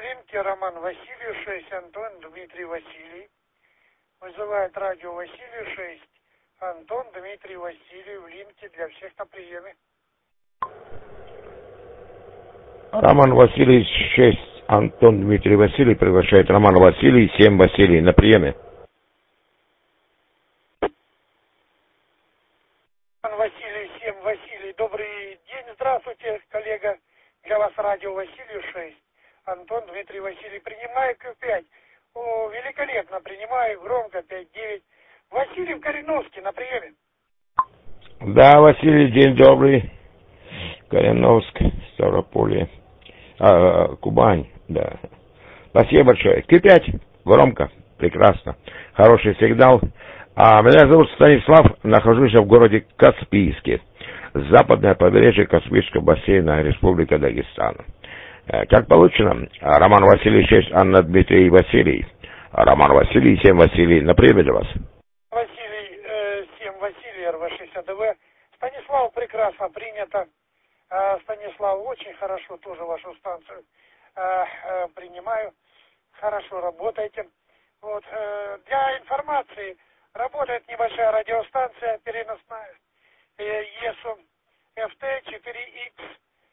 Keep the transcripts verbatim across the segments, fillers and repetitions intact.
линке Роман Василий шесть, Антон Дмитрий Василий. Вызывает радио Василий шесть, Антон Дмитрий Василий в линке для всех на приеме. Роман Василий шесть, Антон Дмитрий Василий приглашает Роман Василий семь Василий на приеме. Роман Василий семь Василий, добрый день, здравствуйте, коллега. Для вас радио Василий шесть, Антон Дмитрий Василий. Принимаю Q пять. О, великолепно, принимаю громко пять девять. Василий в Кореновске на приеме. Да, Василий, день добрый. Кореновск, Ставрополье. А, Кубань, да. Спасибо большое. Q пять, громко, прекрасно. Хороший сигнал. А, меня зовут Станислав, нахожусь в городе Каспийске. Западное побережье Каспийского бассейна, Республика Дагестан. Как получено, Роман Василий шесть, Анна Дмитрий Василий. Роман Василий семь Василий на приеме для вас. Василий э, семь Василий, эр вэ шестьдесят дэ вэ. Станислав, прекрасно принято. Э, Станислав, очень хорошо тоже вашу станцию э, э, принимаю. Хорошо работаете. Вот, э, для информации, работает небольшая радиостанция переносная. ЕСУ эф тэ четыре икс,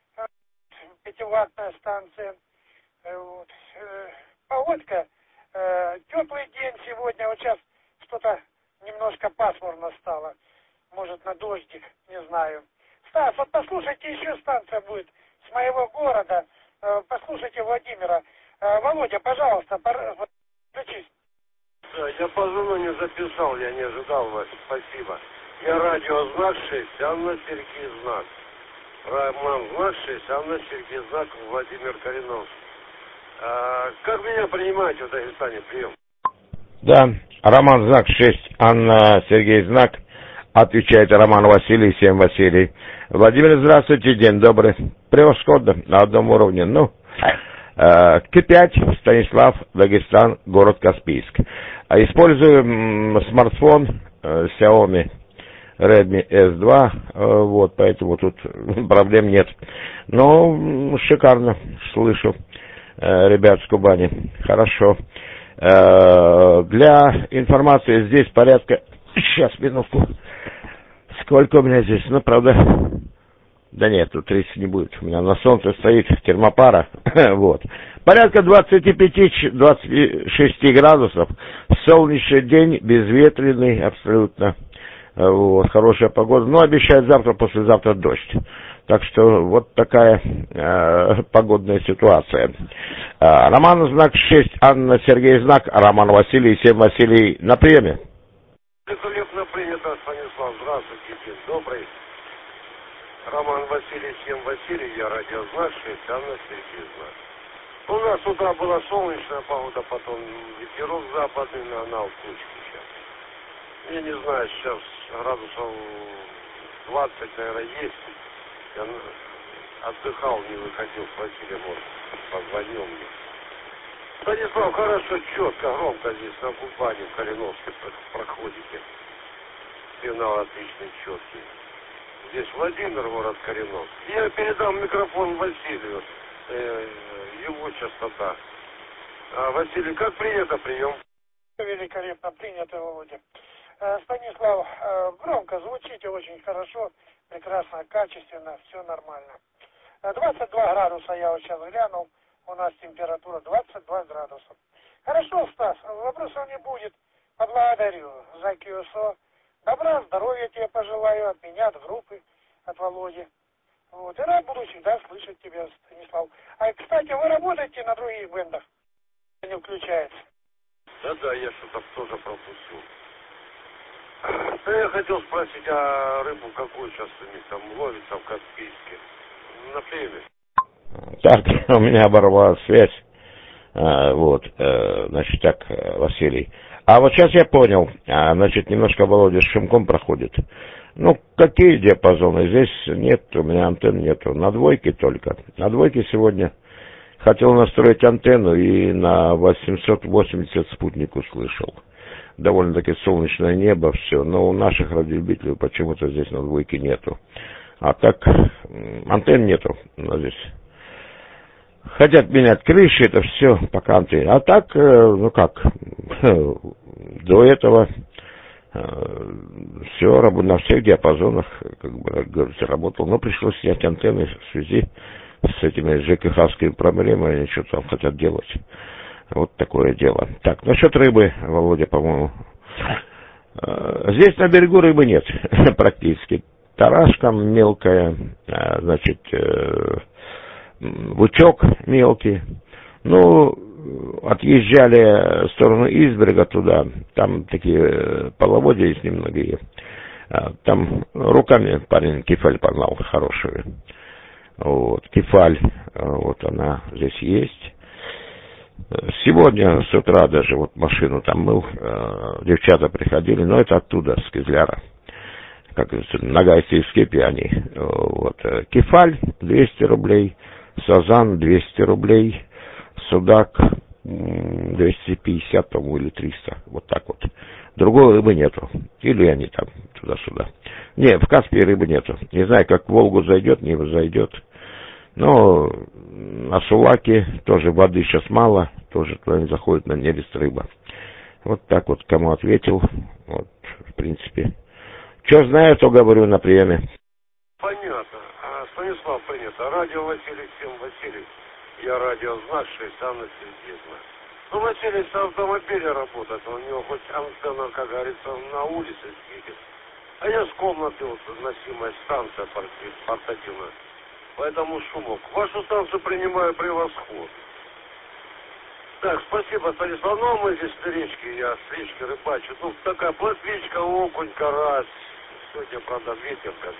пятиваттная станция. Вот. Погодка, теплый день сегодня, вот сейчас что-то немножко пасмурно стало, может на дождик, не знаю. Стас, вот послушайте, еще станция будет с моего города, послушайте Владимира. Володя, пожалуйста, включись. Да, я по звонку записал, я не ожидал вас, спасибо. Я радио Знак шесть, Анна Сергей Знак. Роман Знак шесть, Анна Сергей Знак, Владимир Кореновский. А, как меня принимаете в Дагестане? Прием. Да, Роман Знак шесть, Анна Сергей Знак. Отвечает Роман Василий семь Василий. Владимир, здравствуйте, день добрый. Превосходно, на одном уровне. Ну, Q пять, Станислав, Дагестан, город Каспийск. Использую смартфон Xiaomi Redmi эс два, вот, поэтому тут проблем нет. Но шикарно слышу ребят с Кубани. Хорошо. Для информации здесь порядка... Сейчас, минутку. Сколько у меня здесь? Ну, правда... Да нет, тут тридцать не будет. У меня на солнце стоит термопара. Вот. Порядка двадцать пять - двадцать шесть градусов. Солнечный день, безветренный абсолютно. Вот, хорошая погода. Но обещают завтра, послезавтра дождь. Так что вот такая э, погодная ситуация. Э, Роман Знак шесть, Анна Сергей Знак, Роман Василий семь Василий на приеме. Великолепно принято, Станислав. Здравствуйте, день добрый. Роман Василий семь Василий, я радио Знак шесть, Анна Сергей Знак. У нас с утра была солнечная погода, потом ветерок западный, на анал тучки сейчас. Я не знаю, сейчас градусов двадцать, наверное, есть. Я отдыхал, не выходил, спросили, может, позвонил мне. Станислав, хорошо, четко, громко здесь на Кубани, в Кореновске проходите. Сигнал отличный, четкий. Здесь Владимир, город Кореновск. Я передам микрофон Василию, э, его частота. А, Василий, как принято прием? Великолепно принято, Володя. Станислав, громко звучите, очень хорошо, прекрасно, качественно, все нормально. двадцать два градуса я вот сейчас глянул, у нас температура двадцать два градуса. Хорошо, Стас, вопросов не будет. Поблагодарю за Q эс о. Добра, здоровья тебе пожелаю от меня, от группы, от Володи. Вот, и рад буду всегда слышать тебя, Станислав. А, кстати, вы работаете на других бендах? Не включается. Да-да, я что-то тоже пропустил. Да я хотел спросить, а рыбу какую сейчас у них там ловится в Каспийске? На приеме. Так, у меня оборвалась связь. А, вот, а, значит, так, Василий. А вот сейчас я понял. А, значит, немножко Володя с шумком проходит. Ну, какие диапазоны? Здесь нет, у меня антенн нету. На двойке только. На двойке сегодня хотел настроить антенну и на восемьсот восемьдесят спутник услышал. Довольно-таки солнечное небо, все. Но у наших радиолюбителей почему-то здесь на двойке нету. А так, антенн нету. Но здесь Хотят менять крыши, это все по контейнеру. А так, ну как, до этого все на всех диапазонах, как бы говорится, работал. Но пришлось снять антенны в связи с этими ЖКХовскими проблемами, они что-то там хотят делать. Вот такое дело. Так, насчет рыбы, Володя, по-моему. Здесь на берегу рыбы нет, практически. Тарашка мелкая, значит, лучок мелкий. Ну, отъезжали в сторону Изберга туда, там такие половодья есть немногие. Там руками парень кефаль погнал, хорошую. Вот, кефаль, вот она здесь есть. Сегодня с утра даже вот машину там мыл, девчата приходили, но это оттуда, с Кизляра. Как говорится, нагайские пьяни. Вот. Кефаль двести рублей, сазан двести рублей, судак двести пятьдесят, по-моему, или триста. Вот так вот. Другой рыбы нету. Или они там туда-сюда. Не, в Каспии рыбы нету. Не знаю, как в Волгу зайдет, не зайдет. Но на Сулаке тоже воды сейчас мало. Тоже туда не заходит на нерест рыба. Вот так вот, кому ответил. Вот, в принципе. Что знаю, то говорю на приеме. Понятно. А, Станислав, принято. Радио Василий, всем Василий. Я радиознавший, Анна Сергеевна. Ну, Василий с автомобиля работает. У него хоть антенна, как говорится, на улице сидит. А я с комнаты, вот, носимая станция портативная. Поэтому шумок. Вашу станцию принимаю превосходно. Так, спасибо, Станислав. Ну, а мы здесь на речке, я с речки рыбачу. Ну, такая плотвичка, окунь, карась. Сегодня, правда, ветер как.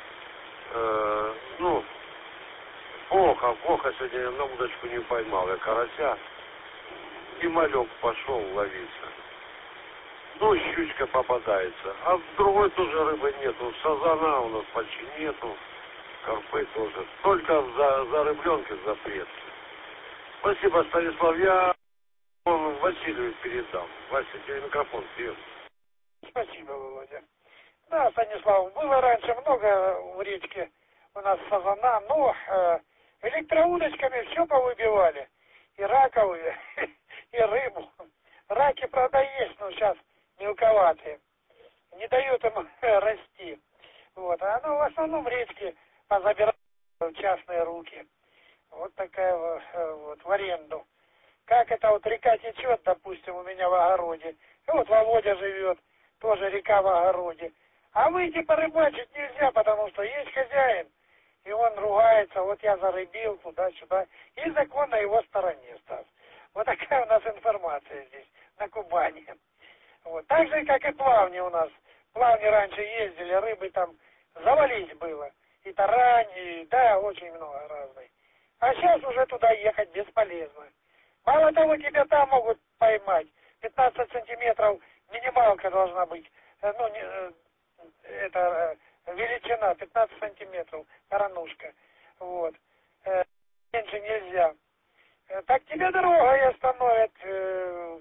Э, ну, плохо, плохо сегодня на удочку не поймал я карася. И малек пошел ловиться. Ну, щучка попадается. А в другой тоже рыбы нету. Сазана у нас почти нету. Карпы тоже. Только за, за рыбленки запрет. Спасибо, Станислав. Я он Василию передам. Вася, тебе микрофон съем. Спасибо, Володя. Да, Станислав, было раньше много в речке у нас сазана, но э, электроудочками все повыбивали. И раковые, и рыбу. Раки, правда, есть, но сейчас мелковатые. Не дают им расти. Вот. А ну, в основном речки позабирают в частные руки. Вот такая вот в аренду. Как это вот река течет, допустим, у меня в огороде. И вот Володя живет, тоже река в огороде. А выйти порыбачить нельзя, потому что есть хозяин. И он ругается, вот я зарыбил туда-сюда. И закон на его стороне, Стас. Вот такая у нас информация здесь, на Кубани. Вот. Так же, как и плавни у нас. Плавни раньше ездили, рыбы там завались было. И тарань, и да, очень много разной. А сейчас уже туда ехать бесполезно. Мало того, тебя там могут поймать. пятнадцать сантиметров минималка должна быть. Ну, не, это величина, пятнадцать сантиметров, коронушка. Вот. Э, меньше нельзя. Э, так тебе дорога и остановят э,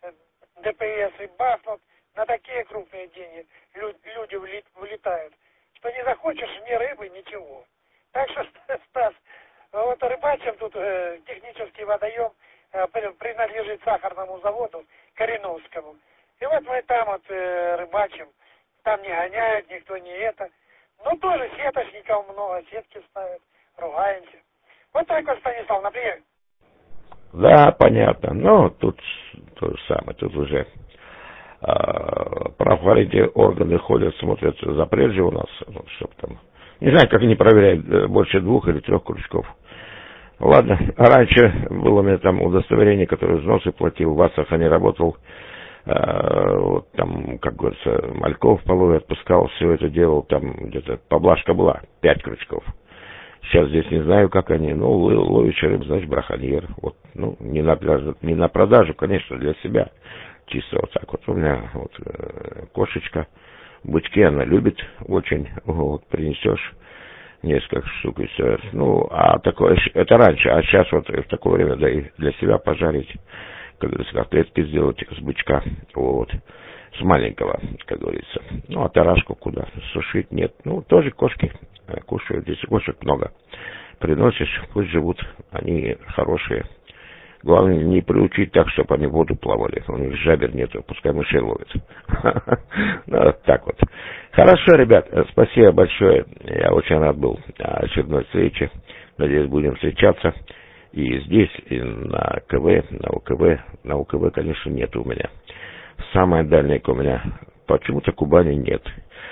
ДПС и бахнут на такие крупные деньги. Лю, люди влит, влетают. Что не захочешь ни рыбы, ничего. Так что, Стас, вот рыбачим тут э, технический водоем э, принадлежит сахарному заводу Кореновскому. И вот мы там вот э, рыбачим. Там не гоняют, никто не это. Но тоже сеточников много, сетки ставят, ругаемся. Вот так вот, Станислав, например. Да, понятно. Но тут то же самое, тут уже э, правоохранительные органы ходят, смотрят, запрет же у нас, ну, чтобы там, не знаю, как они проверяют, больше двух или трех крючков. Ладно, раньше было у меня там удостоверение, которое взносы платил, в Астрахани работал, э, вот там, как говорится, мальков половой отпускал, все это делал, там где-то поблажка была, пять крючков. Сейчас здесь не знаю, как они, ну, ловишь рыбу, значит, браконьер. Вот, ну, не на, не на продажу, конечно, для себя. Чисто вот так вот. У меня вот э, кошечка, бычки она любит очень. Вот, принесешь несколько штук и все. Ну, а такое, это раньше, а сейчас вот в такое время, да и для себя пожарить, как говорится, котлетки сделать с бычка, вот, с маленького, как говорится. Ну, а тарашку куда? Сушить нет. Ну, тоже кошки кушают, здесь кошек много. приносишь, пусть живут, они хорошие. Главное, не приучить так, чтобы они в воду плавали. У них жабер нету, пускай мышей ловят. Ну, вот так вот. Хорошо, ребят, спасибо большое. Я очень рад был очередной встрече. Надеюсь, будем встречаться. И здесь, и на КВ, на УКВ. На УКВ, конечно, нет у меня. Самая дальняя у меня. Почему-то Кубани нет.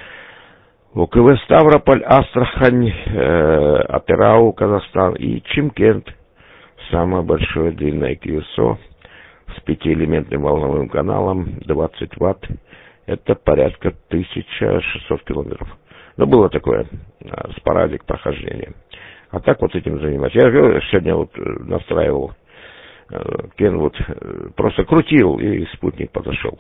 УКВ Ставрополь, Астрахань, э, Атырау, Казахстан и Чимкент. Самое большое длинное КСО с пятиэлементным волновым каналом, двадцать ватт. Это порядка тысяча шестьсот километров. Но было такое, спорадик прохождения. А так вот этим занимаюсь. Я говорю, сегодня вот настраивал, Кен вот просто крутил, и спутник подошел.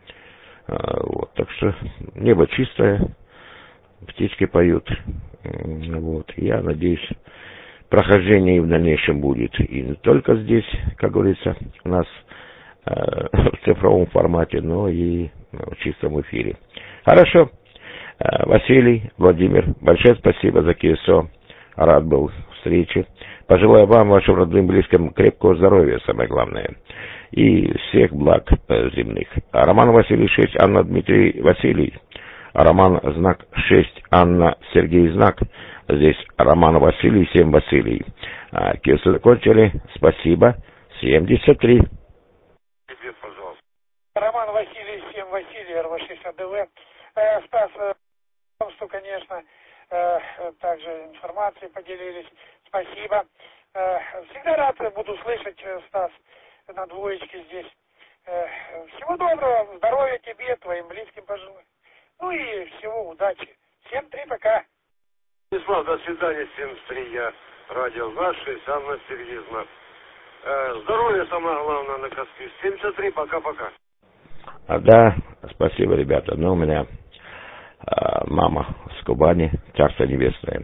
Вот, так что небо чистое, птички поют. Вот, я надеюсь, прохождение и в дальнейшем будет. И не только здесь, как говорится, у нас э, в цифровом формате, но и в чистом эфире. Хорошо. Э, Василий, Владимир, большое спасибо за КСО. Рад был встрече. Пожелаю вам, вашим родным, близким крепкого здоровья, самое главное. И всех благ э, земных. Роман Василий шесть, Анна Дмитрий Василий. Роман знак шесть, Анна Сергей знак. Здесь Роман Василий, семь Василий. А, КСО закончили. Спасибо. семьдесят три. Тебе, пожалуйста. Роман Василий, семь Василий, эр вэ шесть а дэ вэ. Э, Стас, э, что, конечно, э, также информацией поделились. Спасибо. Э, всегда рад буду слышать, э, Стас, на двоечке здесь. Э, всего доброго, здоровья тебе, твоим близким пожелаю. Ну и всего удачи. Всем три, пока. Станислав, до свидания, семьдесят три. Я радио знак шесть, Анна Сергей знак. Э, здоровья самое главное на Каспии. семьдесят три, пока-пока. А, да, спасибо, ребята. Ну, у меня а, мама с Кубани, Царство Небесное.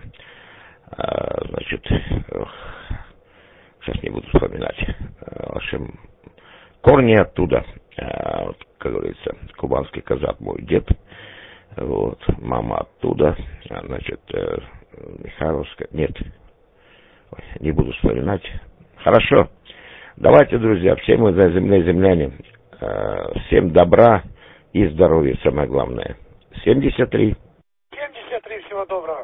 А, значит, ох, сейчас не буду вспоминать. А, в общем, корни оттуда. А, вот, как говорится, кубанский казак мой дед. Вот, мама оттуда. А, значит, э, Михайловская. Нет, ой, не буду вспоминать. Хорошо. Давайте, друзья, все мы за землей земляне. Всем добра и здоровья, самое главное. семьдесят три. семьдесят три, всего доброго.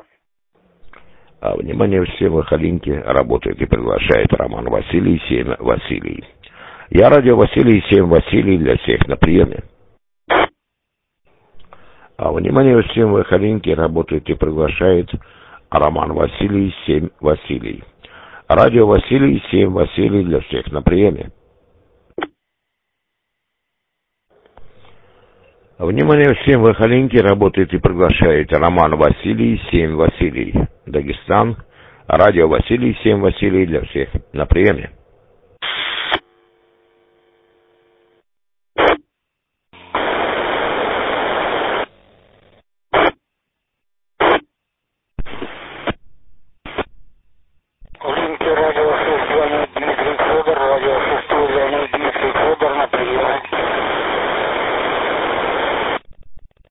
А, внимание, все выходинки работают и приглашает Роман Василий, семь Василий. Я радио Василий, семь Василий для всех на приеме. А, внимание, всем выходинки работает и приглашает Роман Василий, семь Василий. Радио Василий, семь Василий для всех на приеме. Внимание, всем выходинки работает и приглашает Роман Василий, семь Василий. Дагестан. Радио Василий, семь Василий для всех на приеме.